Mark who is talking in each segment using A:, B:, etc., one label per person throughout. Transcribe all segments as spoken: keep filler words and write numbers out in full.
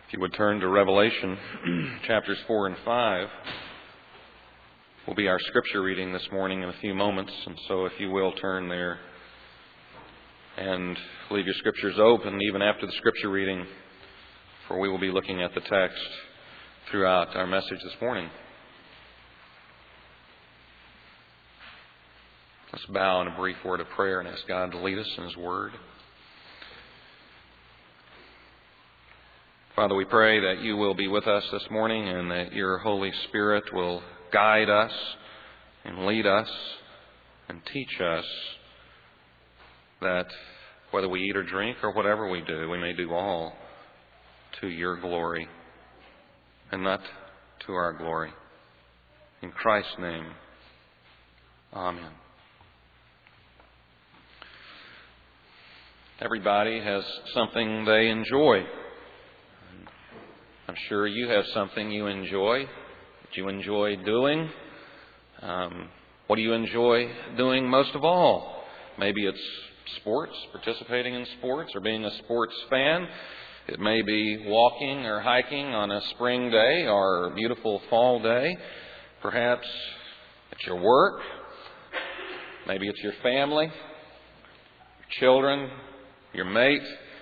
A: If you would turn to Revelation chapters four and five, will be our scripture reading this morning in a few moments. And so if you will turn there and leave your scriptures open even after the scripture reading, for we will be looking at the text throughout our message this morning. Let's bow in a brief word of prayer and ask God to lead us in His Word. Father, we pray that You will be with us this morning and that Your Holy Spirit will guide us and lead us and teach us that whether we eat or drink or whatever we do, we may do all to Your glory and not to our glory. In Christ's name, Amen. Everybody has something they enjoy. I'm sure you have something you enjoy, that you enjoy doing. Um, what do you enjoy doing most of all? Maybe it's sports, participating in sports, or being a sports fan. It may be walking or hiking on a spring day or a beautiful fall day. Perhaps it's your work. Maybe it's your family, your children, your mate.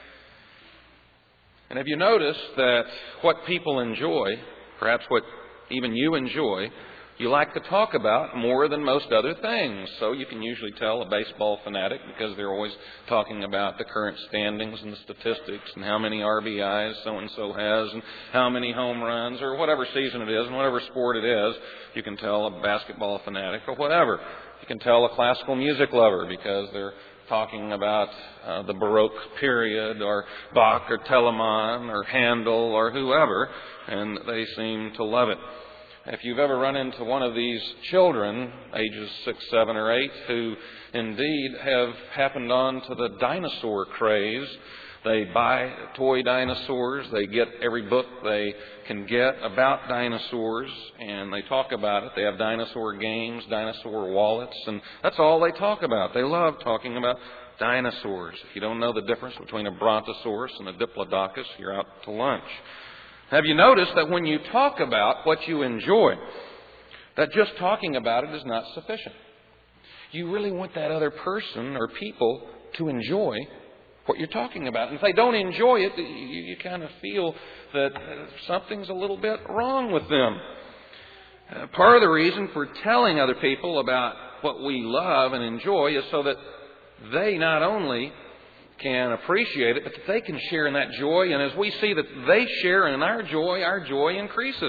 A: And have you noticed that what people enjoy, perhaps what even you enjoy, you like to talk about more than most other things? So you can usually tell a baseball fanatic because they're always talking about the current standings and the statistics and how many R B Is so-and-so has and how many home runs or whatever season it is and whatever sport it is. You can tell a basketball fanatic or whatever. You can tell a classical music lover because they're talking about uh, the Baroque period or Bach or Telemann or Handel or whoever, and they seem to love it. If you've ever run into one of these children, ages six, seven, or eight, who indeed have happened on to the dinosaur craze, they buy toy dinosaurs, they get every book they can get about dinosaurs, and they talk about it. They have dinosaur games, dinosaur wallets, and that's all they talk about. They love talking about dinosaurs. If you don't know the difference between a brontosaurus and a diplodocus, you're out to lunch. Have you noticed that when you talk about what you enjoy, that just talking about it is not sufficient? You really want that other person or people to enjoy what you're talking about. And if they don't enjoy it, you, you kind of feel that something's a little bit wrong with them. Uh, part of the reason for telling other people about what we love and enjoy is so that they not only can appreciate it, but that they can share in that joy. And as we see that they share in our joy, our joy increases.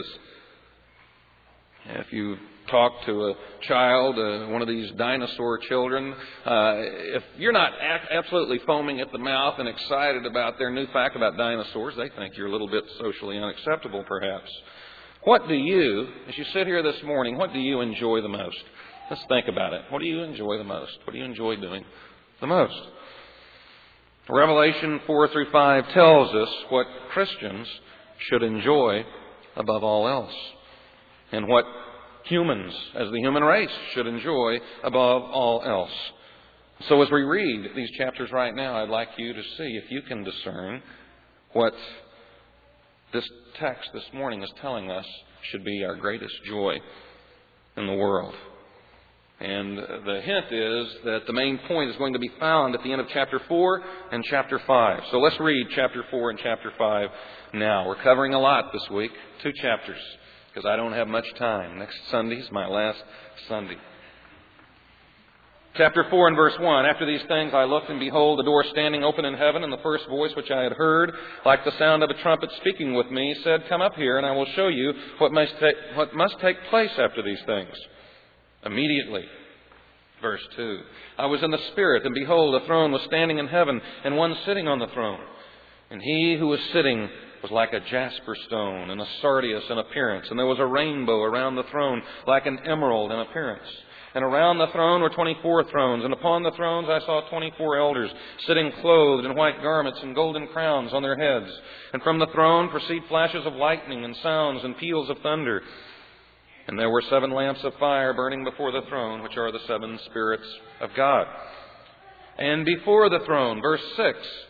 A: If you talk to a child, uh, one of these dinosaur children, uh, if you're not a- absolutely foaming at the mouth and excited about their new fact about dinosaurs, they think you're a little bit socially unacceptable, perhaps. What do you, as you sit here this morning, what do you enjoy the most? Let's think about it. What do you enjoy the most? What do you enjoy doing the most? Revelation four through five tells us what Christians should enjoy above all else, and what humans, as the human race, should enjoy above all else. So as we read these chapters right now, I'd like you to see if you can discern what this text this morning is telling us should be our greatest joy in the world. And the hint is that the main point is going to be found at the end of chapter four and chapter five. So let's read chapter four and chapter five now. We're covering a lot this week, two chapters, because I don't have much time. Next Sunday is my last Sunday. Chapter four and verse one. After these things I looked, and behold, the door standing open in heaven, and the first voice which I had heard, like the sound of a trumpet speaking with me, said, Come up here, and I will show you what must take, what must take place after these things. Immediately, verse two, I was in the Spirit, and behold, a throne was standing in heaven, and one sitting on the throne. And he who was sitting was like a jasper stone, and a sardius in appearance. And there was a rainbow around the throne, like an emerald in appearance. And around the throne were twenty-four thrones, and upon the thrones I saw twenty-four elders, sitting clothed in white garments and golden crowns on their heads. And from the throne proceed flashes of lightning, and sounds and peals of thunder. And there were seven lamps of fire burning before the throne, which are the seven spirits of God. And before the throne, verse six,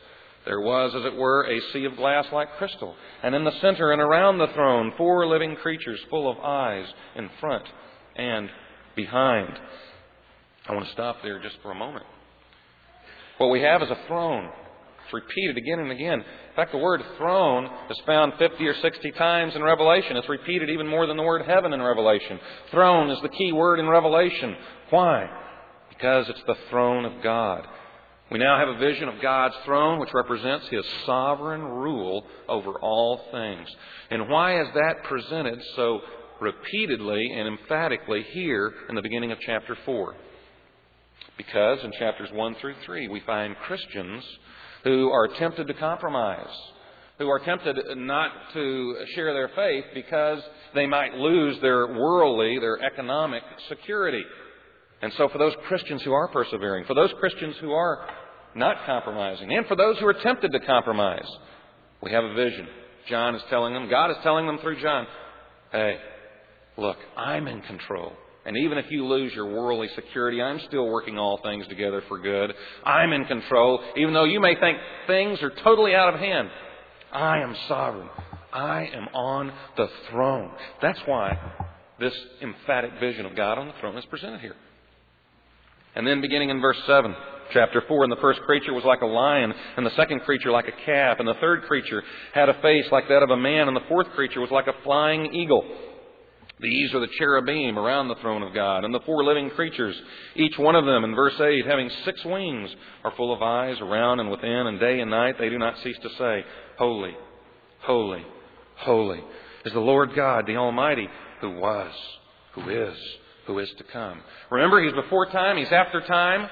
A: There was, as it were, a sea of glass like crystal. And in the center and around the throne, four living creatures full of eyes in front and behind. I want to stop there just for a moment. What we have is a throne. It's repeated again and again. In fact, the word throne is found fifty or sixty times in Revelation. It's repeated even more than the word heaven in Revelation. Throne is the key word in Revelation. Why? Because it's the throne of God. We now have a vision of God's throne, which represents His sovereign rule over all things. And why is that presented so repeatedly and emphatically here in the beginning of chapter four? Because in chapters one through three, we find Christians who are tempted to compromise, who are tempted not to share their faith because they might lose their worldly, their economic security. And so for those Christians who are persevering, for those Christians who are not compromising, and for those who are tempted to compromise, we have a vision. John is telling them, God is telling them through John, hey, look, I'm in control. And even if you lose your worldly security, I'm still working all things together for good. I'm in control. Even though you may think things are totally out of hand, I am sovereign. I am on the throne. That's why this emphatic vision of God on the throne is presented here. And then beginning in verse seven, chapter four, and the first creature was like a lion, and the second creature like a calf, and the third creature had a face like that of a man, and the fourth creature was like a flying eagle. These are the cherubim around the throne of God, and the four living creatures, each one of them, in verse eight, having six wings, are full of eyes around and within, and day and night they do not cease to say, Holy, holy, holy is the Lord God, the Almighty, who was, who is, who is to come. Remember, He's before time, He's after time.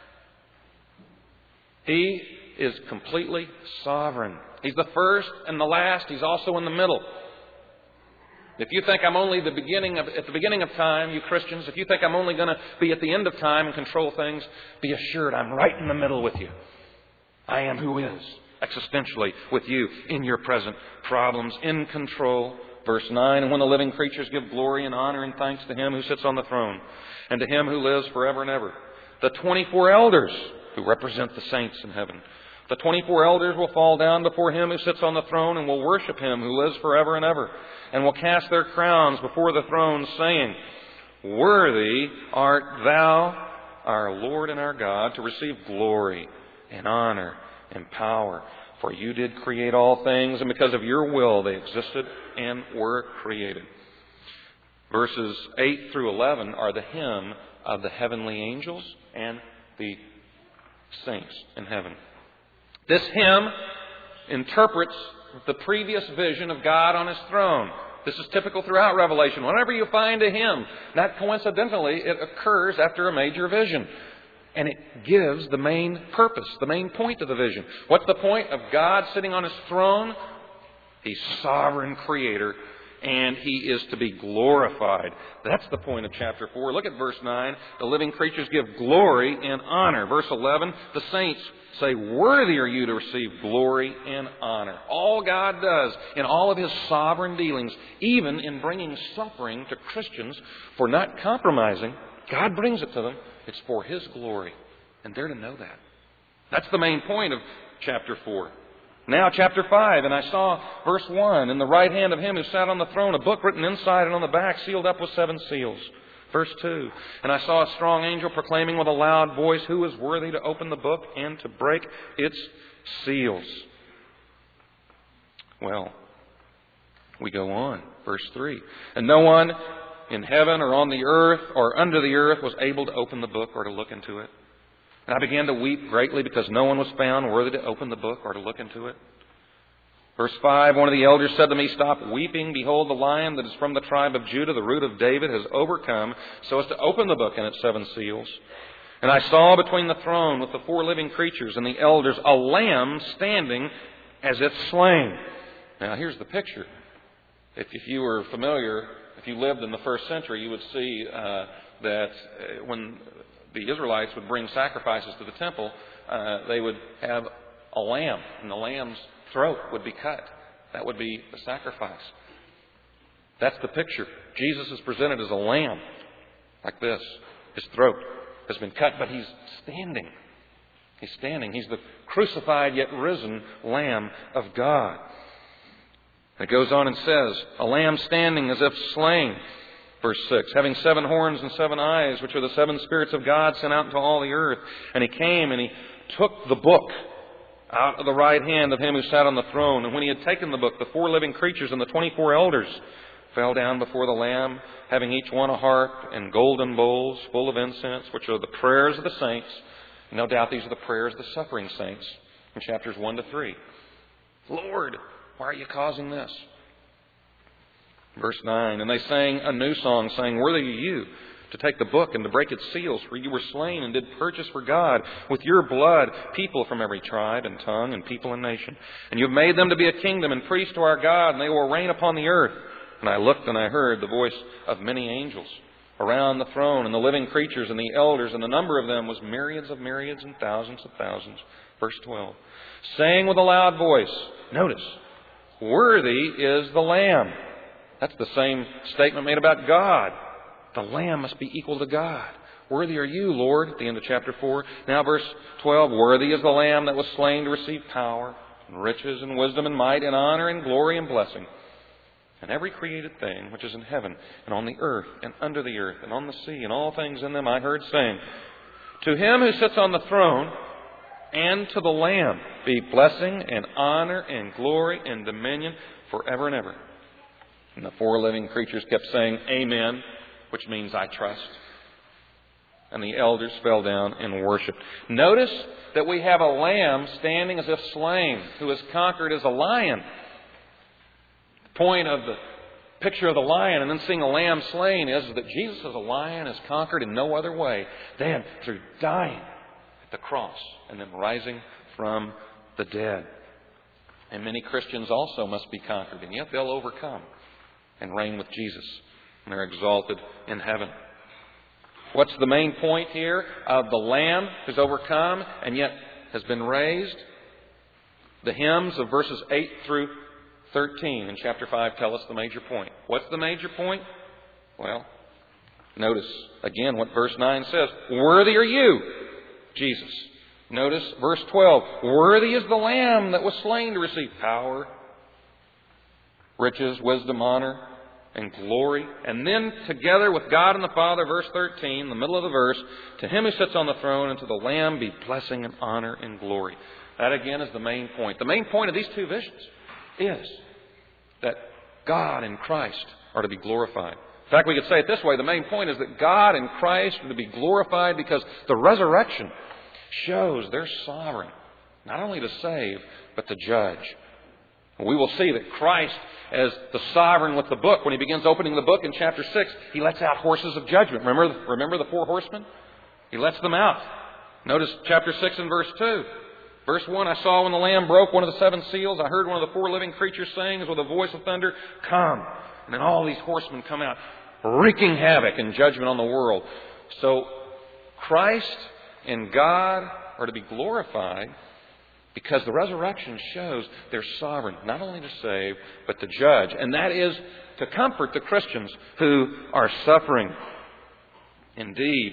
A: He is completely sovereign. He's the first and the last. He's also in the middle. If you think I'm only the beginning of, at the beginning of time, you Christians, if you think I'm only going to be at the end of time and control things, be assured I'm right in the middle with you. I am who is, existentially, with you in your present problems, in control. Verse nine, and when the living creatures give glory and honor and thanks to Him who sits on the throne, and to Him who lives forever and ever, the twenty-four elders who represent the saints in heaven, the twenty-four elders will fall down before Him who sits on the throne and will worship Him who lives forever and ever, and will cast their crowns before the throne, saying, Worthy art Thou, our Lord and our God, to receive glory and honor and power. For You did create all things, and because of Your will they existed and were created. Verses eight through eleven are the hymn of the heavenly angels and the saints in heaven. This hymn interprets the previous vision of God on His throne. This is typical throughout Revelation. Whenever you find a hymn, not coincidentally, it occurs after a major vision. And it gives the main purpose, the main point of the vision. What's the point of God sitting on His throne? He's sovereign creator, and He is to be glorified. That's the point of chapter four. Look at verse nine. The living creatures give glory and honor. Verse eleven, the saints say, Worthy are You to receive glory and honor. All God does in all of His sovereign dealings, even in bringing suffering to Christians for not compromising, God brings it to them. It's for His glory. And they're to know that. That's the main point of chapter four. Now chapter five, and I saw, verse one, in the right hand of Him who sat on the throne, a book written inside and on the back, sealed up with seven seals. Verse two, and I saw a strong angel proclaiming with a loud voice, Who is worthy to open the book and to break its seals? Well, we go on. Verse three, and no one in heaven or on the earth or under the earth was able to open the book or to look into it. And I began to weep greatly because no one was found worthy to open the book or to look into it. Verse five, one of the elders said to me, Stop weeping. Behold, the Lion that is from the tribe of Judah, the root of David, has overcome so as to open the book and its seven seals. And I saw between the throne with the four living creatures and the elders a lamb standing as if slain. Now here's the picture. If, if you were familiar, if you lived in the first century, you would see uh, that when the Israelites would bring sacrifices to the temple, uh, they would have a lamb, and the lamb's throat would be cut. That would be the sacrifice. That's the picture. Jesus is presented as a lamb, like this. His throat has been cut, but He's standing. He's standing. He's the crucified yet risen Lamb of God. It goes on and says, a lamb standing as if slain. Verse six, having seven horns and seven eyes, which are the seven spirits of God sent out into all the earth. And he came and he took the book out of the right hand of him who sat on the throne. And when he had taken the book, the four living creatures and the twenty-four elders fell down before the Lamb, having each one a harp and golden bowls full of incense, which are the prayers of the saints. No doubt these are the prayers of the suffering saints in chapters one to three. Lord, why are you causing this? Verse nine, and they sang a new song, saying, worthy are you to take the book and to break its seals, for you were slain and did purchase for God with your blood people from every tribe and tongue and people and nation. And you have made them to be a kingdom and priests to our God, and they will reign upon the earth. And I looked and I heard the voice of many angels around the throne and the living creatures and the elders, and the number of them was myriads of myriads and thousands of thousands. Verse twelve, saying with a loud voice, notice, worthy is the Lamb. That's the same statement made about God. The Lamb must be equal to God. Worthy are you, Lord, at the end of chapter four. Now verse twelve, worthy is the Lamb that was slain to receive power and riches and wisdom and might and honor and glory and blessing. And every created thing which is in heaven and on the earth and under the earth and on the sea and all things in them I heard saying, to him who sits on the throne and to the Lamb be blessing and honor and glory and dominion forever and ever. And the four living creatures kept saying, amen, which means I trust. And the elders fell down and worshipped. Notice that we have a lamb standing as if slain, who is conquered as a lion. The point of the picture of the lion and then seeing a lamb slain is that Jesus as a lion is conquered in no other way than through dying at the cross and then rising from the dead. And many Christians also must be conquered, and yet they'll overcome and reign with Jesus. And they're exalted in heaven. What's the main point here of the Lamb who's overcome and yet has been raised? The hymns of verses eight through thirteen in chapter five tell us the major point. What's the major point? Well, notice again what verse nine says. Worthy are you, Jesus. Notice verse twelve. Worthy is the Lamb that was slain to receive power, riches, wisdom, honor, and glory. And then together with God and the Father, verse thirteen, the middle of the verse, to him who sits on the throne and to the Lamb be blessing and honor and glory. That again is the main point. The main point of these two visions is that God and Christ are to be glorified. In fact, we could say it this way. The main point is that God and Christ are to be glorified because the resurrection shows they're sovereign, not only to save, but to judge. We will see that Christ, as the sovereign with the book, when he begins opening the book in chapter six, he lets out horses of judgment. Remember, remember the four horsemen? He lets them out. Notice chapter six and verse two. Verse one, I saw when the Lamb broke one of the seven seals, I heard one of the four living creatures saying as with a voice of thunder, come. And then all these horsemen come out, wreaking havoc and judgment on the world. So Christ and God are to be glorified because the resurrection shows they're sovereign, not only to save, but to judge. And that is to comfort the Christians who are suffering. Indeed,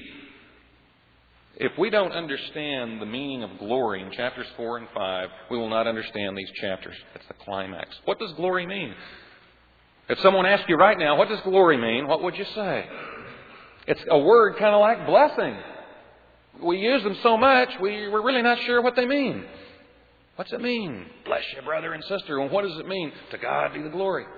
A: if we don't understand the meaning of glory in chapters four and five, we will not understand these chapters. It's the climax. What does glory mean? If someone asked you right now, what does glory mean? What would you say? It's a word kind of like blessing. We use them so much, we, we're really not sure what they mean. What's it mean? Bless you, brother and sister. And what does it mean? To God be the glory.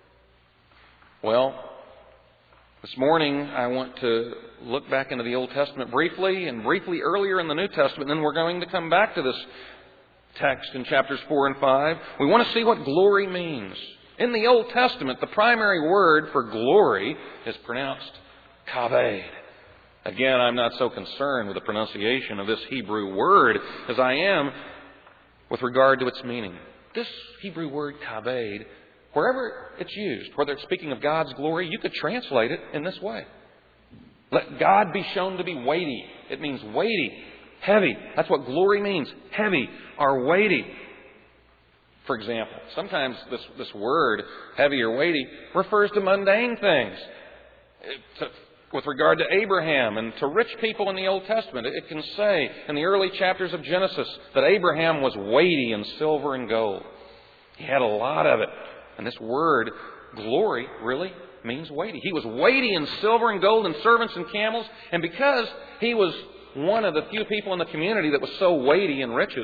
A: Well, this morning I want to look back into the Old Testament briefly and briefly earlier in the New Testament. And then we're going to come back to this text in chapters four and five. We want to see what glory means. In the Old Testament, the primary word for glory is pronounced kavod. Again, I'm not so concerned with the pronunciation of this Hebrew word as I am with regard to its meaning. This Hebrew word kavod, wherever it's used, whether it's speaking of God's glory, you could translate it in this way. Let God be shown to be weighty. It means weighty, heavy. That's what glory means. Heavy or weighty. For example, sometimes this, this word, heavy or weighty, refers to mundane things. To with regard to Abraham and to rich people in the Old Testament. It can say in the early chapters of Genesis that Abraham was weighty in silver and gold. He had a lot of it. And this word, glory, really means weighty. He was weighty in silver and gold and servants and camels. And because he was one of the few people in the community that was so weighty in riches,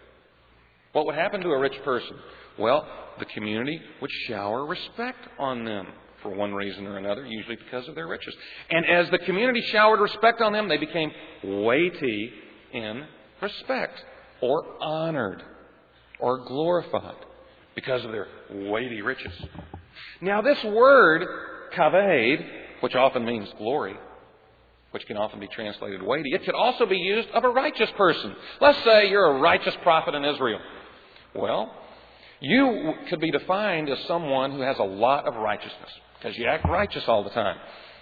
A: what would happen to a rich person? Well, the community would shower respect on them for one reason or another, usually because of their riches. And as the community showered respect on them, they became weighty in respect, or honored, or glorified because of their weighty riches. Now, this word, kaved, which often means glory, which can often be translated weighty, it could also be used of a righteous person. Let's say you're a righteous prophet in Israel. Well, you could be defined as someone who has a lot of righteousness because you act righteous all the time.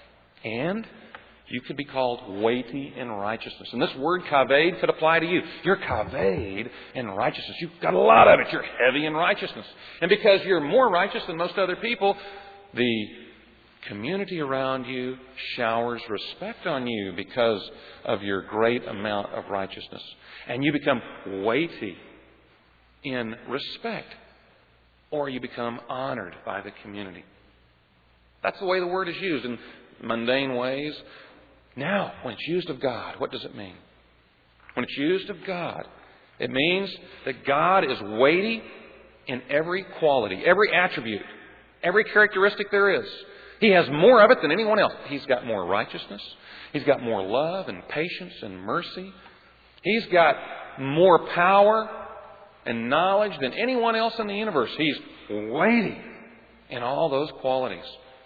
A: And you could be called weighty in righteousness. And this word kaved could apply to you. You're kaved in righteousness. You've got a lot of it. You're heavy in righteousness. And because you're more righteous than most other people, the community around you showers respect on you because of your great amount of righteousness. And you become weighty in respect, or you become honored by the community. That's the way the word is used in mundane ways. Now, when it's used of God, what does it mean? When it's used of God, it means that God is weighty in every quality, every attribute, every characteristic there is. He has more of it than anyone else. He's got more righteousness. He's got more love and patience and mercy. He's got more power and knowledge than anyone else in the universe. He's weighty in all those qualities.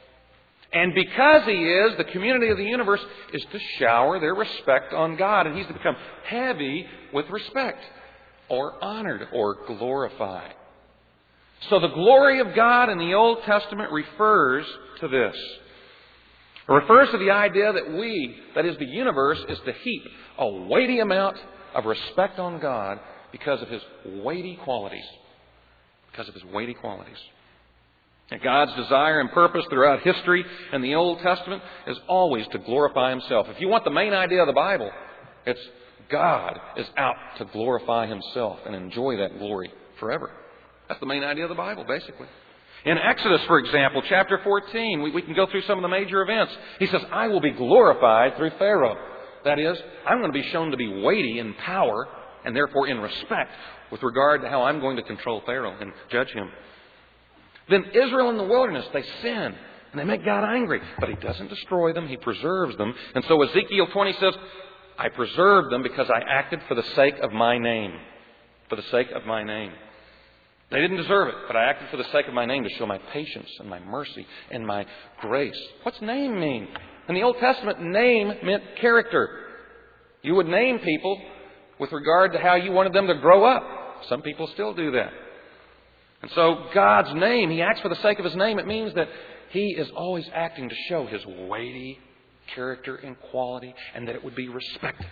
A: And because He is, the community of the universe is to shower their respect on God. And He's to become heavy with respect, or honored, or glorified. So the glory of God in the Old Testament refers to this. It refers to the idea that we, that is the universe, is to heap a weighty amount of respect on God because of His weighty qualities. Because of His weighty qualities. And God's desire and purpose throughout history and the Old Testament is always to glorify Himself. If you want the main idea of the Bible, it's God is out to glorify Himself and enjoy that glory forever. That's the main idea of the Bible, basically. In Exodus, for example, chapter fourteen, we, we can go through some of the major events. He says, I will be glorified through Pharaoh. That is, I'm going to be shown to be weighty in power and therefore in respect with regard to how I'm going to control Pharaoh and judge him. Then Israel in the wilderness, they sin and they make God angry. But He doesn't destroy them. He preserves them. And so Ezekiel twenty says, I preserved them because I acted for the sake of my name. For the sake of my name. They didn't deserve it, but I acted for the sake of my name to show my patience and my mercy and my grace. What's name mean? In the Old Testament, name meant character. You would name people with regard to how you wanted them to grow up. Some people still do that. And so God's name, He acts for the sake of His name. It means that He is always acting to show His weighty character and quality, and that it would be respected.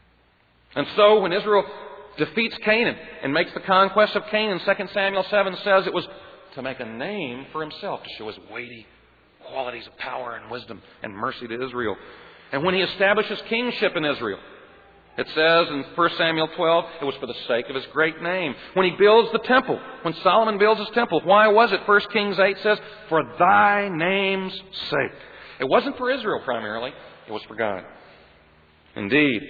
A: And so when Israel defeats Canaan and makes the conquest of Canaan, Second Samuel seven says it was to make a name for Himself, to show His weighty qualities of power and wisdom and mercy to Israel. And when He establishes kingship in Israel, it says in First Samuel twelve, it was for the sake of His great name. When He builds the temple, when Solomon builds His temple, why was it? First Kings eight says, for Thy name's sake. It wasn't for Israel primarily, it was for God. Indeed,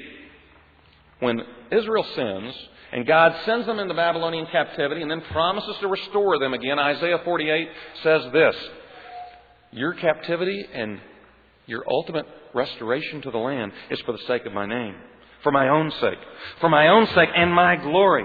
A: when Israel sins, and God sends them into Babylonian captivity and then promises to restore them again, Isaiah forty-eight says this, your captivity and your ultimate restoration to the land is for the sake of my name. For my own sake. For my own sake and my glory.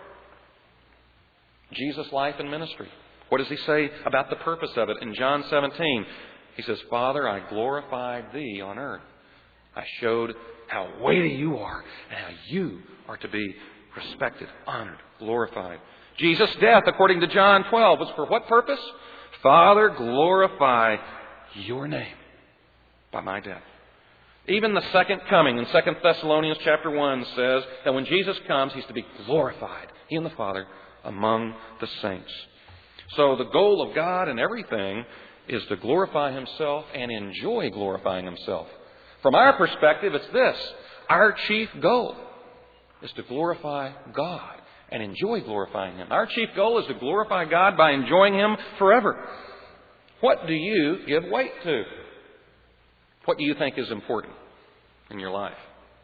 A: Jesus' life and ministry. What does He say about the purpose of it in John seventeen? He says, Father, I glorified Thee on earth. I showed how weighty You are and how You are to be respected, honored, glorified. Jesus' death, according to John twelve, was for what purpose? Father, glorify Your name by my death. Even the second coming in Second Thessalonians chapter one says that when Jesus comes, He's to be glorified, He and the Father, among the saints. So the goal of God in everything is to glorify Himself and enjoy glorifying Himself. From our perspective, it's this. Our chief goal is to glorify God and enjoy glorifying Him. Our chief goal is to glorify God by enjoying Him forever. What do you give weight to? What do you think is important in your life?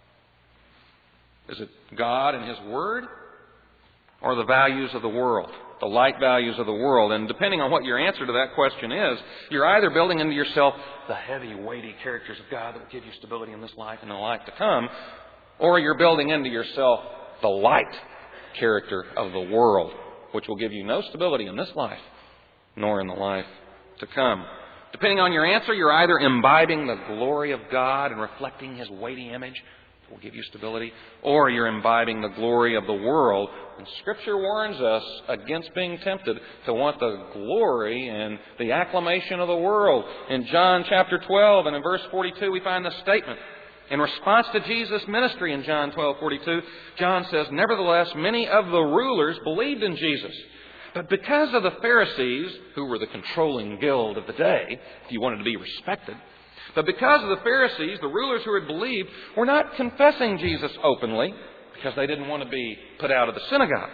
A: Is it God and His Word, or the values of the world, the light values of the world? And depending on what your answer to that question is, you're either building into yourself the heavy, weighty characters of God that will give you stability in this life and the life to come, or you're building into yourself the light character of the world, which will give you no stability in this life, nor in the life to come. Depending on your answer, you're either imbibing the glory of God and reflecting His weighty image, will give you stability, or you're imbibing the glory of the world. And Scripture warns us against being tempted to want the glory and the acclamation of the world. In John chapter twelve and in verse forty-two, we find this statement. In response to Jesus' ministry in John twelve forty-two, John says, "Nevertheless, many of the rulers believed in Jesus. But because of the Pharisees, who were the controlling guild of the day, if you wanted to be respected, but because of the Pharisees, the rulers who had believed, were not confessing Jesus openly because they didn't want to be put out of the synagogue."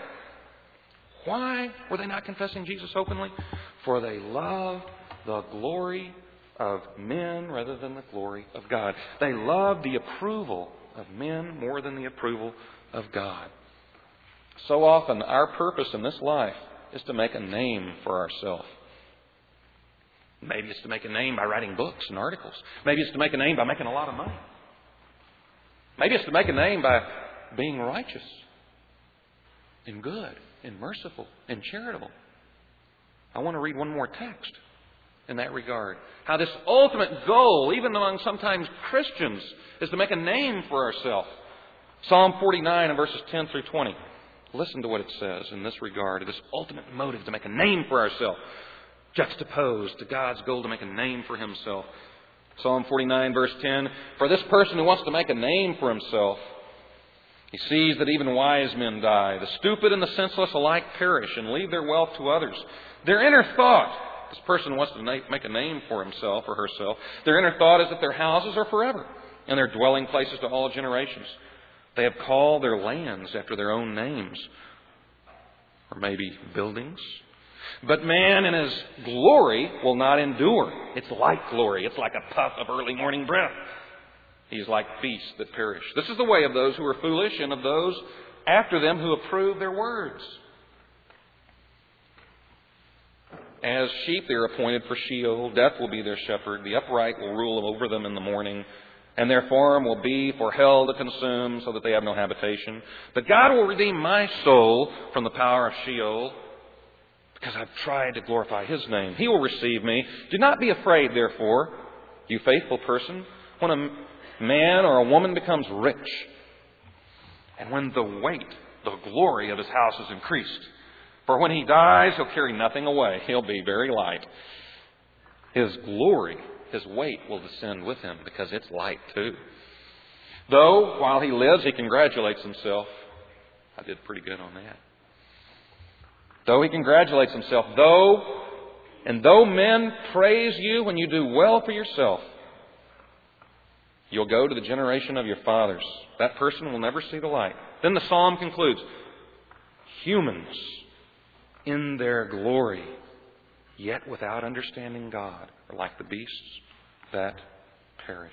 A: Why were they not confessing Jesus openly? For they loved the glory of men rather than the glory of God. They loved the approval of men more than the approval of God. So often our purpose in this life is to make a name for ourselves. Maybe it's to make a name by writing books and articles. Maybe it's to make a name by making a lot of money. Maybe it's to make a name by being righteous and good and merciful and charitable. I want to read one more text in that regard. How this ultimate goal, even among sometimes Christians, is to make a name for ourselves. Psalm forty-nine and verses ten through twenty. Listen to what it says in this regard, this ultimate motive to make a name for ourselves, juxtaposed to God's goal to make a name for Himself. Psalm forty-nine, verse ten, "For this person who wants to make a name for himself, he sees that even wise men die. The stupid and the senseless alike perish and leave their wealth to others. Their inner thought," this person wants to make a name for himself or herself, "their inner thought is that their houses are forever, and their dwelling places to all generations. They have called their lands after their own names," or maybe buildings. "But man in his glory will not endure. It's like glory. It's like a puff of early morning breath. He is like beasts that perish. This is the way of those who are foolish and of those after them who approve their words. As sheep they are appointed for Sheol. Death will be their shepherd. The upright will rule over them in the morning. And their farm will be for hell to consume, so that they have no habitation. But God will redeem my soul from the power of Sheol, because I've tried to glorify His name. He will receive me. Do not be afraid, therefore, you faithful person, when a man or a woman becomes rich, and when the weight, the glory of his house is increased. For when he dies, he'll carry nothing away. He'll be very light. His glory, His weight will descend with him, because it's light too. Though, while he lives, he congratulates himself. I did pretty good on that. Though he congratulates himself, though, and though men praise you when you do well for yourself, you'll go to the generation of your fathers. That person will never see the light. Then the psalm concludes, "Humans in their glory, yet without understanding God, are like the beasts that perish."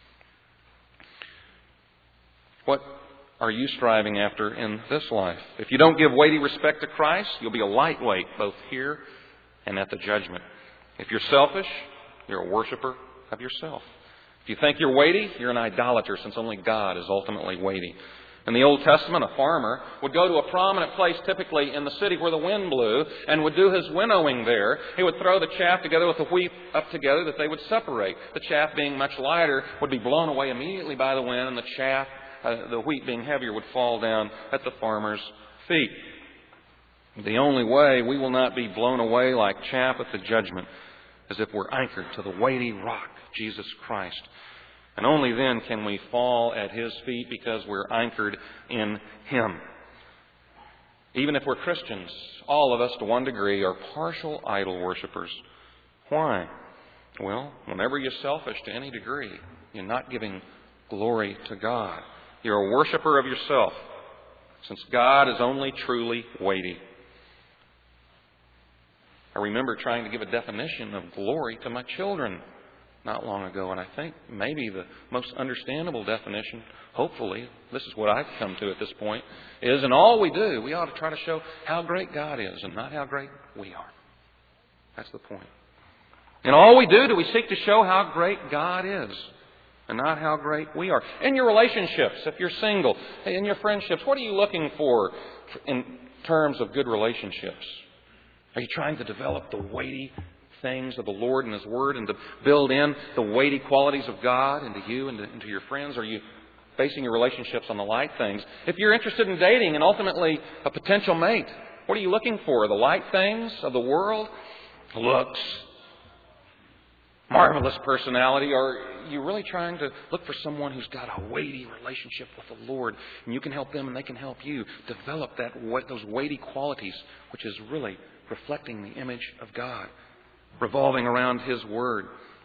A: What are you striving after in this life? If you don't give weighty respect to Christ, you'll be a lightweight both here and at the judgment. If you're selfish, you're a worshiper of yourself. If you think you're weighty, you're an idolater, since only God is ultimately weighty. In the Old Testament, a farmer would go to a prominent place, typically in the city where the wind blew, and would do his winnowing there. He would throw the chaff together with the wheat up together that they would separate. The chaff, being much lighter, would be blown away immediately by the wind, and the chaff, uh, the wheat being heavier, would fall down at the farmer's feet. The only way we will not be blown away like chaff at the judgment is if we're anchored to the weighty rock, Jesus Christ. And only then can we fall at His feet, because we're anchored in Him. Even if we're Christians, all of us to one degree are partial idol worshippers. Why? Well, whenever you're selfish to any degree, you're not giving glory to God. You're a worshiper of yourself, since God is only truly weighty. I remember trying to give a definition of glory to my children not long ago, and I think maybe the most understandable definition, hopefully, this is what I've come to at this point, is in all we do, we ought to try to show how great God is and not how great we are. That's the point. In all we do, do we seek to show how great God is and not how great we are. In your relationships, if you're single, in your friendships, what are you looking for in terms of good relationships? Are you trying to develop the weighty things of the Lord and His Word and to build in the weighty qualities of God into you and into your friends? Are you basing your relationships on the light things? If you're interested in dating and ultimately a potential mate, what are you looking for? The light things of the world? Looks, marvelous personality? Or are you really trying to look for someone who's got a weighty relationship with the Lord, and you can help them and they can help you develop that those weighty qualities, which is really reflecting the image of God, revolving around His Word?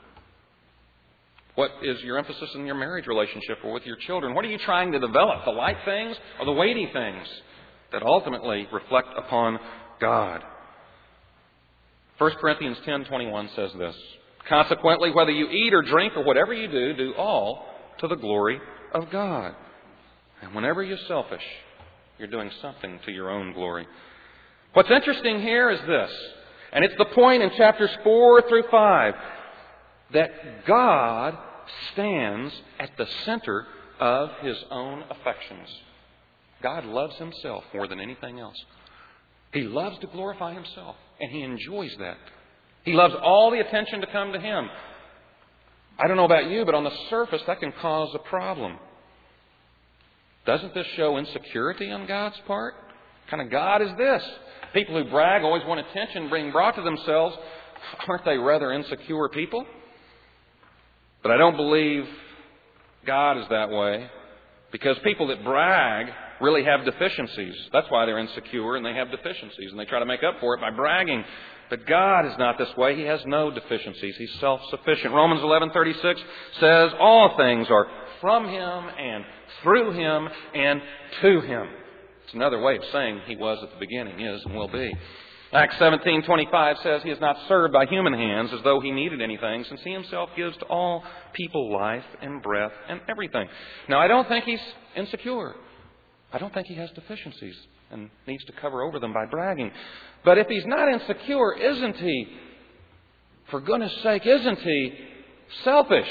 A: What is your emphasis in your marriage relationship or with your children? What are you trying to develop? The light things or the weighty things that ultimately reflect upon God? First Corinthians ten twenty-one says this: consequently, whether you eat or drink or whatever you do, do all to the glory of God. And whenever you're selfish, you're doing something to your own glory. What's interesting here is this, and it's the point in chapters four through five, that God stands at the center of His own affections. God loves Himself more than anything else. He loves to glorify Himself, and He enjoys that. He loves all the attention to come to Him. I don't know about you, but on the surface that can cause a problem. Doesn't this show insecurity on God's part? What kind of God is this? People who brag, always want attention being brought to themselves. Aren't they rather insecure people? But I don't believe God is that way, because people that brag really have deficiencies. That's why they're insecure and they have deficiencies, and they try to make up for it by bragging. But God is not this way. He has no deficiencies. He's self-sufficient. Romans eleven thirty-six says all things are from Him and through Him and to Him. It's another way of saying He was at the beginning, is, and will be. Acts seventeen twenty-five says He is not served by human hands as though He needed anything, since He Himself gives to all people life and breath and everything. Now, I don't think He's insecure. I don't think He has deficiencies and needs to cover over them by bragging. But if He's not insecure, isn't He, for goodness sake, isn't He selfish?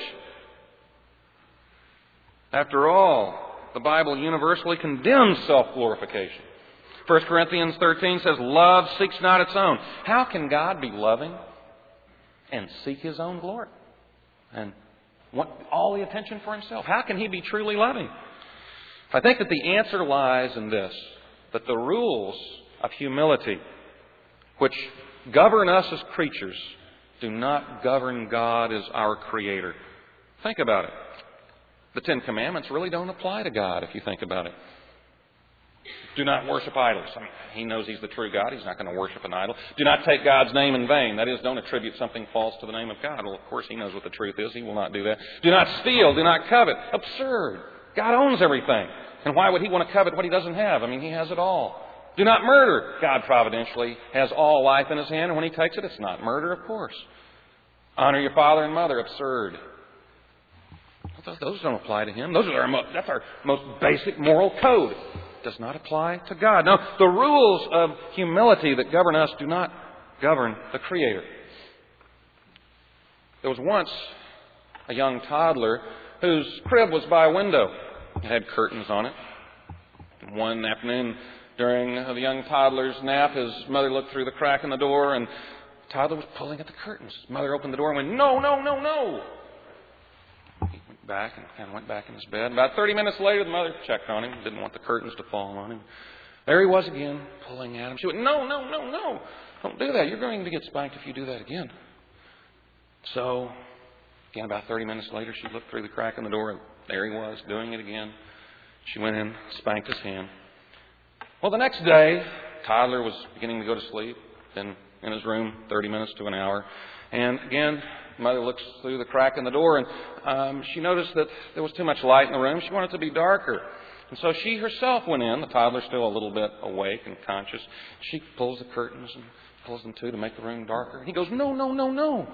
A: After all, the Bible universally condemns self-glorification. First Corinthians thirteen says, love seeks not its own. How can God be loving and seek His own glory and want all the attention for Himself? How can He be truly loving? I think that the answer lies in this, that the rules of humility, which govern us as creatures, do not govern God as our Creator. Think about it. The Ten Commandments really don't apply to God, if you think about it. Do not worship idols. I mean, He knows He's the true God. He's not going to worship an idol. Do not take God's name in vain. That is, don't attribute something false to the name of God. Well, of course, He knows what the truth is. He will not do that. Do not steal. Do not covet. Absurd. God owns everything. And why would He want to covet what He doesn't have? I mean, He has it all. Do not murder. God providentially has all life in His hand, and when He takes it, it's not murder, of course. Honor your father and mother. Absurd. Those don't apply to Him. Those are our mo- that's our most basic moral code. It does not apply to God. No, the rules of humility that govern us do not govern the Creator. There was once a young toddler whose crib was by a window. It had curtains on it. One afternoon during the young toddler's nap, his mother looked through the crack in the door, and the toddler was pulling at the curtains. His mother opened the door and went, "No, no, no, no!" He went back and kind of went back in his bed. About thirty minutes later, the mother checked on him, didn't want the curtains to fall on him. There he was again, pulling at him. She went, "No, no, no, no! Don't do that. You're going to get spanked if you do that again." So, again, about thirty minutes later, she looked through the crack in the door, and there he was, doing it again. She went in, spanked his hand. Well, the next day, toddler was beginning to go to sleep. Then in his room thirty minutes to an hour. And again, Mother looks through the crack in the door, and um, she noticed that there was too much light in the room. She wanted it to be darker. And so she herself went in. The toddler's still a little bit awake and conscious. She pulls the curtains and pulls them to to make the room darker. He goes, no, no, no, no.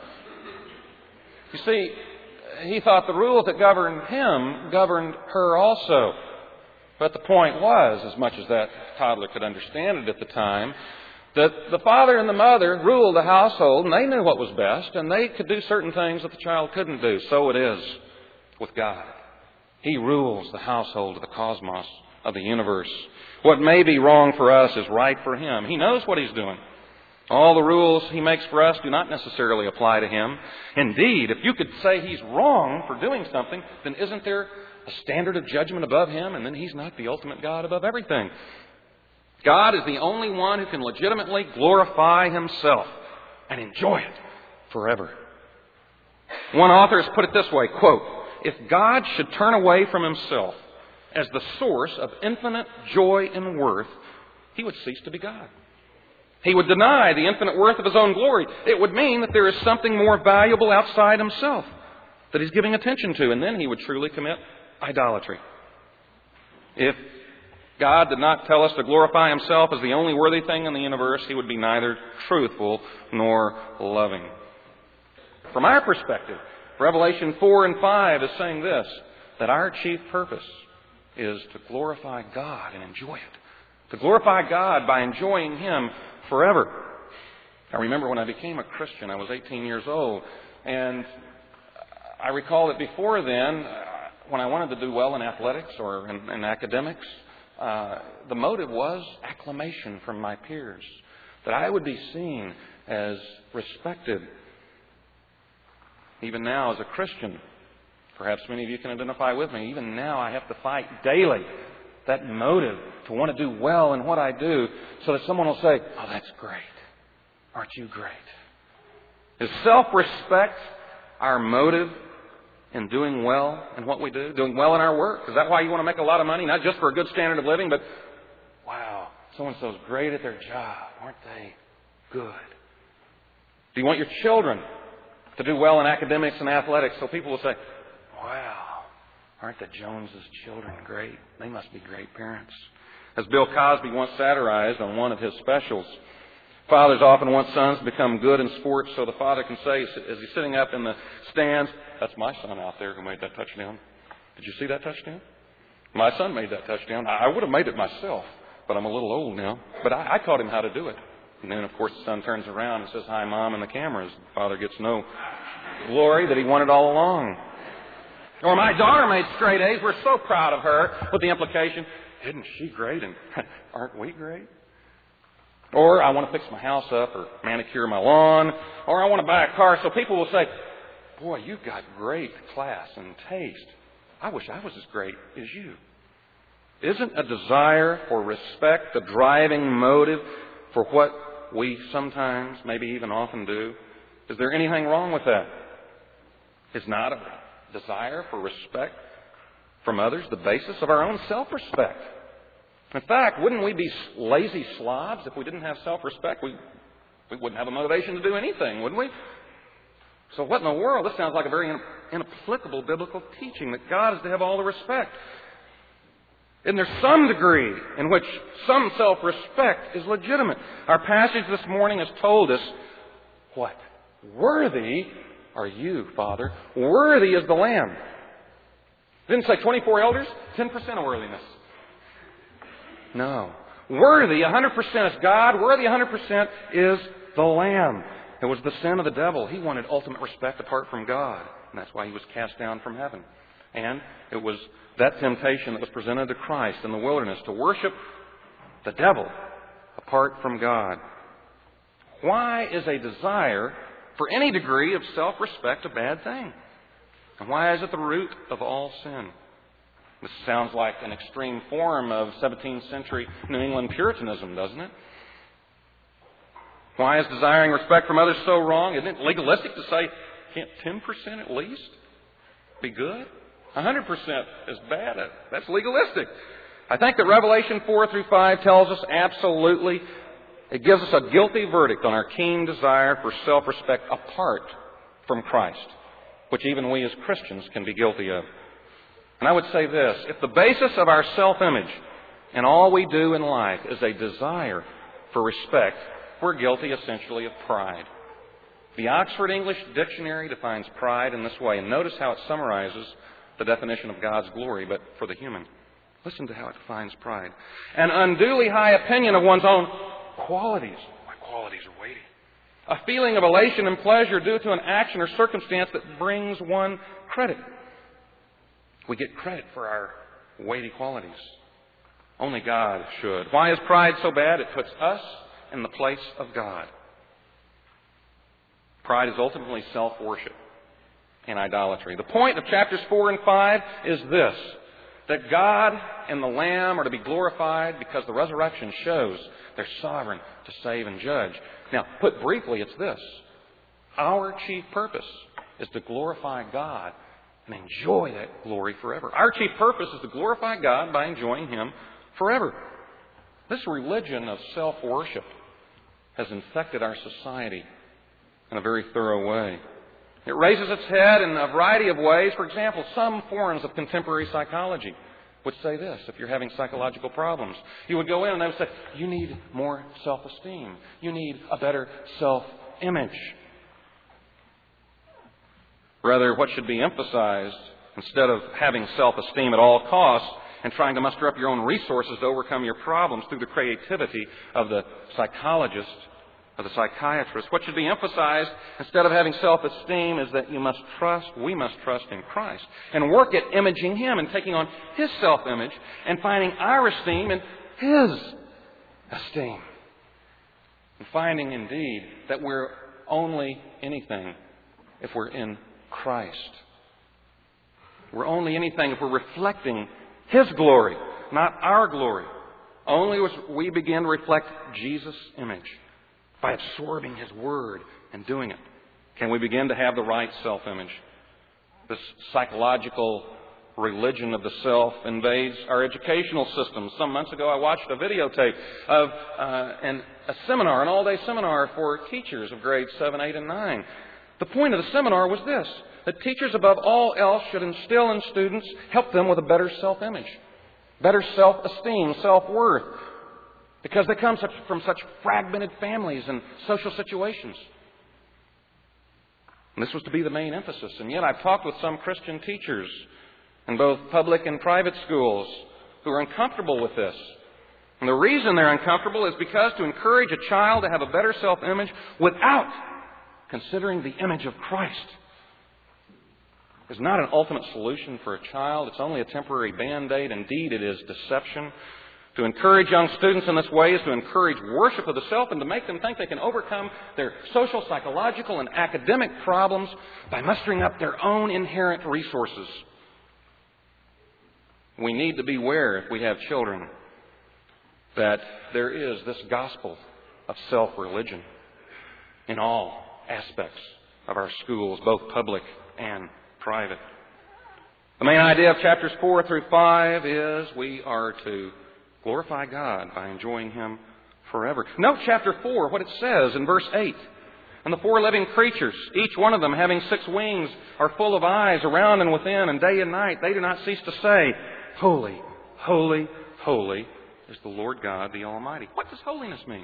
A: You see, he thought the rules that governed him governed her also. But the point was, as much as that toddler could understand it at the time, that the father and the mother ruled the household, and they knew what was best, and they could do certain things that the child couldn't do. So it is with God. He rules the household of the cosmos, of the universe. What may be wrong for us is right for Him. He knows what He's doing. All the rules He makes for us do not necessarily apply to Him. Indeed, if you could say He's wrong for doing something, then isn't there a standard of judgment above Him, and then He's not the ultimate God above everything? God is the only one who can legitimately glorify Himself and enjoy it forever. One author has put it this way, quote, if God should turn away from Himself as the source of infinite joy and worth, He would cease to be God. He would deny the infinite worth of His own glory. It would mean that there is something more valuable outside Himself that He's giving attention to, and then He would truly commit idolatry. If God did not tell us to glorify Himself as the only worthy thing in the universe, He would be neither truthful nor loving. From our perspective, Revelation four and five is saying this, that our chief purpose is to glorify God and enjoy it. To glorify God by enjoying Him forever. I remember when I became a Christian, I was eighteen years old, and I recall that before then, when I wanted to do well in athletics or in, in academics, uh, the motive was acclamation from my peers, that I would be seen as respected. Even now, as a Christian, perhaps many of you can identify with me, even now I have to fight daily that motive to want to do well in what I do so that someone will say, oh, that's great. Aren't you great? Is self-respect our motive in doing well in what we do? Doing well in our work? Is that why you want to make a lot of money? Not just for a good standard of living, but, wow, so-and-so's great at their job. Aren't they good? Do you want your children to do well in academics and athletics so people will say, wow, aren't the Joneses' children great? They must be great parents. As Bill Cosby once satirized on one of his specials, fathers often want sons to become good in sports so the father can say, as he's sitting up in the stands, that's my son out there who made that touchdown. Did you see that touchdown? My son made that touchdown. I would have made it myself, but I'm a little old now. But I, I taught him how to do it. And then, of course, the son turns around and says, hi, Mom, in the cameras. The father gets no glory that he wanted all along. Or my daughter made straight A's. We're so proud of her, with the implication, isn't she great? And aren't we great? Or I want to fix my house up or manicure my lawn. Or I want to buy a car. So people will say, boy, you've got great class and taste. I wish I was as great as you. Isn't a desire for respect the driving motive for what we sometimes, maybe even often do? Is there anything wrong with that? Is not a desire for respect from others the basis of our own self-respect? In fact, wouldn't we be lazy slobs if we didn't have self-respect? We, we wouldn't have a motivation to do anything, would we? So what in the world? This sounds like a very inapplicable biblical teaching that God is to have all the respect. Isn't there some degree in which some self-respect is legitimate? Our passage this morning has told us what? Worthy are you, Father. Worthy is the Lamb. It didn't say twenty-four elders, ten percent of worthiness. No. Worthy, one hundred percent is God. Worthy, one hundred percent is the Lamb. It was the sin of the devil. He wanted ultimate respect apart from God. And that's why he was cast down from heaven. And it was that temptation that was presented to Christ in the wilderness to worship the devil apart from God. Why is a desire for any degree of self-respect a bad thing? And why is it the root of all sin? This sounds like an extreme form of seventeenth century New England Puritanism, doesn't it? Why is desiring respect from others so wrong? Isn't it legalistic to say, can't ten percent at least be good? one hundred percent is bad. That's legalistic. I think that Revelation four through five tells us absolutely It gives us a guilty verdict on our keen desire for self-respect apart from Christ, which even we as Christians can be guilty of. And I would say this, if the basis of our self-image and all we do in life is a desire for respect, we're guilty essentially of pride. The Oxford English Dictionary defines pride in this way, and notice how it summarizes the definition of God's glory, but for the human. Listen to how it defines pride. An unduly high opinion of one's own qualities. My qualities are weighty. A feeling of elation and pleasure due to an action or circumstance that brings one credit. We get credit for our weighty qualities. Only God should. Why is pride so bad? It puts us in the place of God. Pride is ultimately self-worship and idolatry. The point of chapters four and five is this, that God and the Lamb are to be glorified because the resurrection shows they're sovereign to save and judge. Now, put briefly, it's this. Our chief purpose is to glorify God and enjoy that glory forever. Our chief purpose is to glorify God by enjoying Him forever. This religion of self-worship has infected our society in a very thorough way. It raises its head in a variety of ways. For example, some forms of contemporary psychology would say this. If you're having psychological problems, you would go in and they would say, you need more self-esteem. You need a better self-image. Rather, what should be emphasized, instead of having self-esteem at all costs and trying to muster up your own resources to overcome your problems through the creativity of the psychologist, of the psychiatrist, what should be emphasized instead of having self-esteem is that you must trust, we must trust in Christ and work at imaging Him and taking on His self-image and finding our esteem in His esteem. And finding indeed that we're only anything if we're in Christ. We're only anything if we're reflecting His glory, not our glory. Only as we begin to reflect Jesus' image by absorbing His Word and doing it can we begin to have the right self-image. This psychological religion of the self invades our educational system. Some months ago I watched a videotape of uh, an, a seminar, an all-day seminar for teachers of grades seven, eight, and nine. The point of the seminar was this, that teachers above all else should instill in students, help them with a better self-image, better self-esteem, self-worth, because they come such, from such fragmented families and social situations. And this was to be the main emphasis. And yet I've talked with some Christian teachers in both public and private schools who are uncomfortable with this. And the reason they're uncomfortable is because to encourage a child to have a better self-image without considering the image of Christ is not an ultimate solution for a child. It's only a temporary band-aid. Indeed, it is deception. To encourage young students in this way is to encourage worship of the self and to make them think they can overcome their social, psychological, and academic problems by mustering up their own inherent resources. We need to beware, if we have children, that there is this gospel of self-religion in all aspects of our schools, both public and private. The main idea of chapters four through five is we are to glorify God by enjoying Him forever. Note chapter four, what it says in verse eight. And the four living creatures, each one of them having six wings, are full of eyes around and within, and day and night they do not cease to say, Holy, holy, holy is the Lord God, the Almighty. What does holiness mean?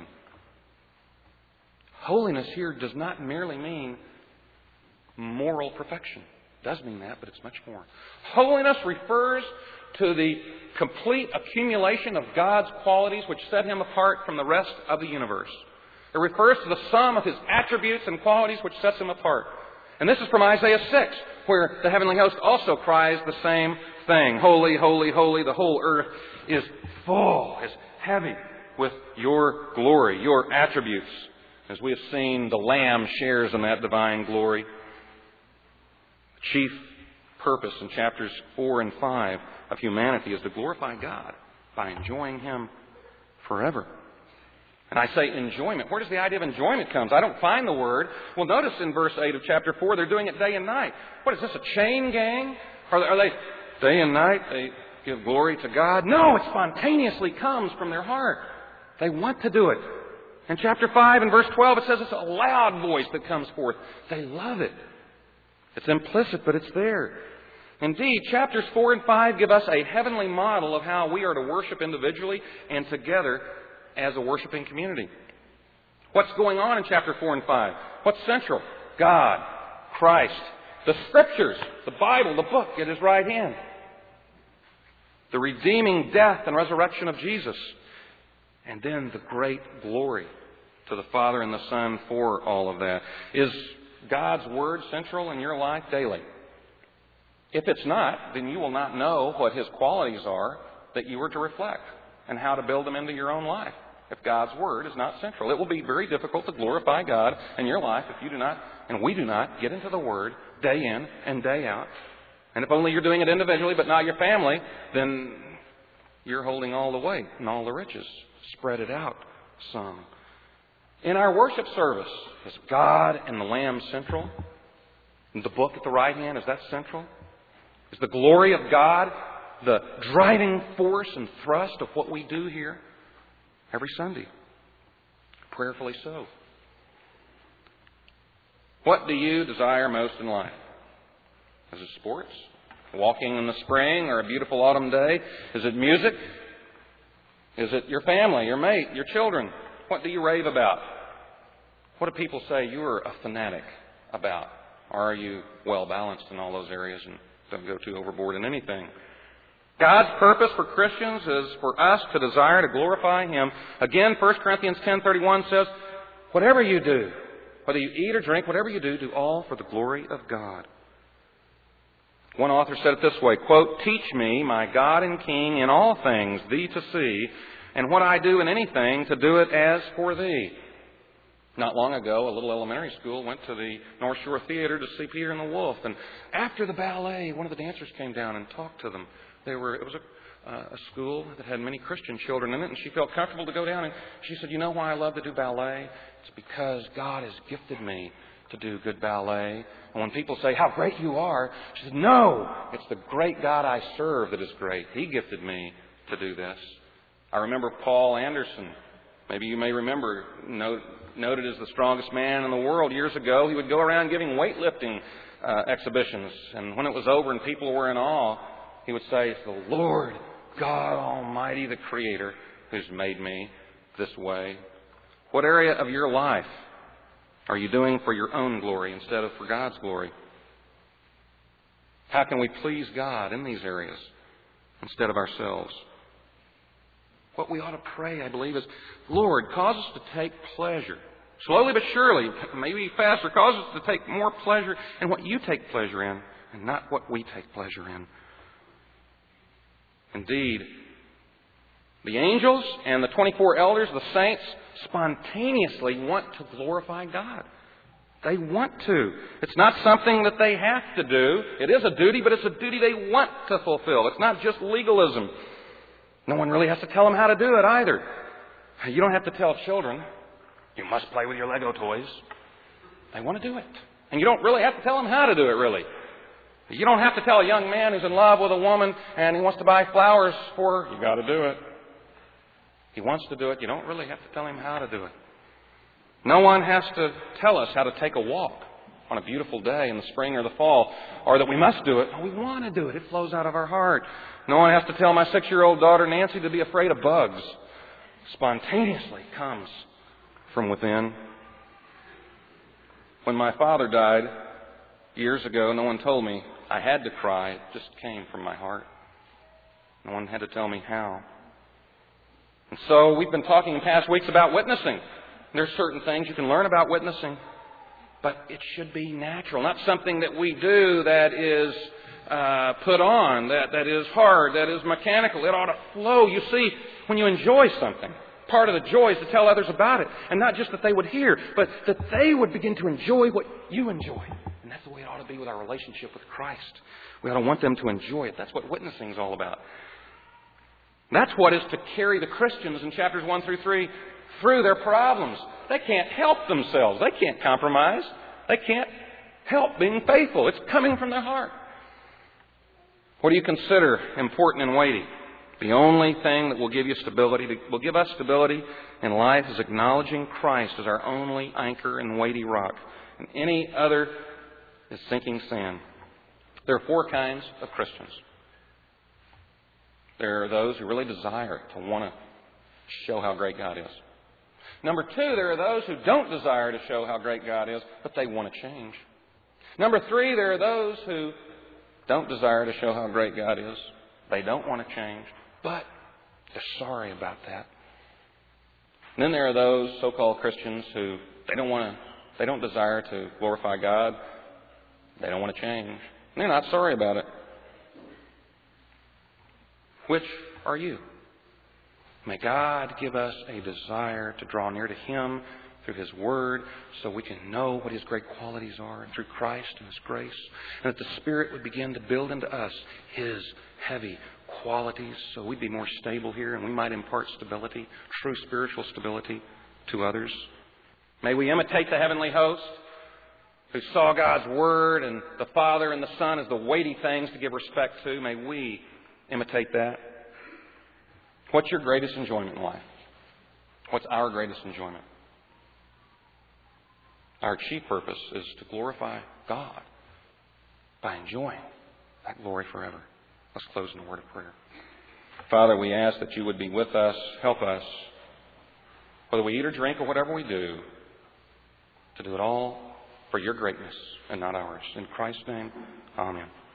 A: Holiness here does not merely mean moral perfection. It does mean that, but it's much more. Holiness refers to the complete accumulation of God's qualities which set Him apart from the rest of the universe. It refers to the sum of His attributes and qualities which sets Him apart. And this is from Isaiah six, where the heavenly host also cries the same thing. Holy, holy, holy, the whole earth is full, is heavy with Your glory, Your attributes. As we have seen, the Lamb shares in that divine glory. The chief purpose in chapters four and five of humanity is to glorify God by enjoying Him forever. And I say enjoyment. Where does the idea of enjoyment come? I don't find the word. Well, notice in verse eight of chapter four, they're doing it day and night. What is this, a chain gang? Are they, are they day and night, they give glory to God? No, it spontaneously comes from their heart. They want to do it. In chapter five and verse twelve, it says it's a loud voice that comes forth. They love it. It's implicit, but it's there. Indeed, chapters four and five give us a heavenly model of how we are to worship individually and together as a worshiping community. What's going on in chapter four and five? What's central? God, Christ, the Scriptures, the Bible, the book at His right hand. The redeeming death and resurrection of Jesus. And then the great glory to the Father and the Son for all of that. Is God's Word central in your life daily? If it's not, then you will not know what His qualities are that you are to reflect and how to build them into your own life. If God's Word is not central, it will be very difficult to glorify God in your life if you do not, and we do not, get into the Word day in and day out. And if only you're doing it individually but not your family, then you're holding all the weight and all the riches. Spread it out some. In our worship service, is God and the Lamb central? And the book at the right hand, is that central? Is the glory of God the driving force and thrust of what we do here every Sunday? Prayerfully so. What do you desire most in life? Is it sports? Walking in the spring or a beautiful autumn day? Is it music? Is it your family, your mate, your children? What do you rave about? What do people say you are a fanatic about? Or are you well balanced in all those areas and don't go too overboard in anything? God's purpose for Christians is for us to desire to glorify Him. Again, First Corinthians ten thirty-one says, whatever you do, whether you eat or drink, whatever you do, do all for the glory of God. One author said it this way, quote, teach me, my God and King, in all things Thee to see, and what I do in anything to do it as for Thee. Not long ago, a little elementary school went to the North Shore Theater to see Peter and the Wolf. And after the ballet, one of the dancers came down and talked to them. They were it was a, uh, a school that had many Christian children in it, and she felt comfortable to go down. And she said, you know why I love to do ballet? It's because God has gifted me to do good ballet. And when people say, how great you are, she said, no, it's the great God I serve that is great. He gifted me to do this. I remember Paul Anderson. Maybe you may remember, note, noted as the strongest man in the world years ago. He would go around giving weightlifting uh, exhibitions. And when it was over and people were in awe, he would say, it's the Lord God Almighty, the Creator, who's made me this way. What area of your life are you doing for your own glory instead of for God's glory? How can we please God in these areas instead of ourselves? What we ought to pray, I believe, is, Lord, cause us to take pleasure. Slowly but surely, maybe faster, cause us to take more pleasure in what You take pleasure in and not what we take pleasure in. Indeed, the angels and the twenty-four elders, the saints, spontaneously want to glorify God. They want to. It's not something that they have to do. It is a duty, but it's a duty they want to fulfill. It's not just legalism. No one really has to tell them how to do it either. You don't have to tell children, you must play with your Lego toys. They want to do it. And you don't really have to tell them how to do it, really. You don't have to tell a young man who's in love with a woman and he wants to buy flowers for her, you got to do it. He wants to do it. You don't really have to tell him how to do it. No one has to tell us how to take a walk on a beautiful day in the spring or the fall, or that we must do it. We want to do it. It flows out of our heart. No one has to tell my six-year-old daughter Nancy to be afraid of bugs. Spontaneously comes from within. When my father died years ago, no one told me I had to cry. It just came from my heart. No one had to tell me how. And so we've been talking in past weeks about witnessing. There's certain things you can learn about witnessing, but it should be natural, not something that we do that is uh, put on, that, that is hard, that is mechanical. It ought to flow. You see, when you enjoy something, part of the joy is to tell others about it, and not just that they would hear, but that they would begin to enjoy what you enjoy. And that's the way it ought to be with our relationship with Christ. We ought to want them to enjoy it. That's what witnessing is all about. That's what is to carry the Christians in chapters one through three through their problems. They can't help themselves. They can't compromise. They can't help being faithful. It's coming from their heart. What do you consider important and weighty? The only thing that will give you stability, will give us stability in life, is acknowledging Christ as our only anchor and weighty rock. And any other is sinking sand. There are four kinds of Christians. There are those who really desire to want to show how great God is. Number two, there are those who don't desire to show how great God is, but they want to change. Number three, there are those who don't desire to show how great God is. They don't want to change, but they're sorry about that. And then there are those so-called Christians who they don't want to, they don't desire to glorify God. They don't want to change. And they're not sorry about it. Which are you? May God give us a desire to draw near to Him through His Word so we can know what His great qualities are through Christ and His grace. And that the Spirit would begin to build into us His heavy qualities so we'd be more stable here and we might impart stability, true spiritual stability to others. May we imitate the heavenly host who saw God's Word and the Father and the Son as the weighty things to give respect to. May we imitate that. What's your greatest enjoyment in life? What's our greatest enjoyment? Our chief purpose is to glorify God by enjoying that glory forever. Let's close in a word of prayer. Father, we ask that You would be with us, help us, whether we eat or drink or whatever we do, to do it all for Your greatness and not ours. In Christ's name, amen.